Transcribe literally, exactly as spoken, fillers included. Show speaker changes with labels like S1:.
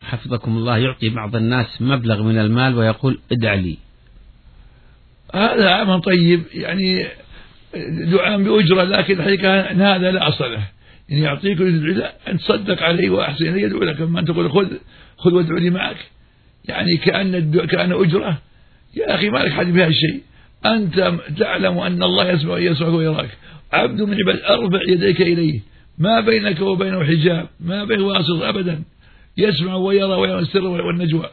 S1: حفظكم الله يعطي بعض الناس مبلغ من المال ويقول ادع لي.
S2: هذا عمل طيب يعني دعاء بأجرة، لكن الحقيقة أن هذا لا أصل له. يعني يعطيك أن تصدق عليه وأحسن إليه يدعو لك، ما أن تقول خذ خذ وادعو لي معك، يعني كأن كأن أجرة. يا أخي ما لك حد بهذا الشيء، أنت تعلم أن الله يسمع ويسمعك ويراك، عبد من عباد أرفع يديك إليه، ما بينك وبينه حجاب، ما بينه واسط أبدا، يسمع ويرى ويرى السر والنجوى.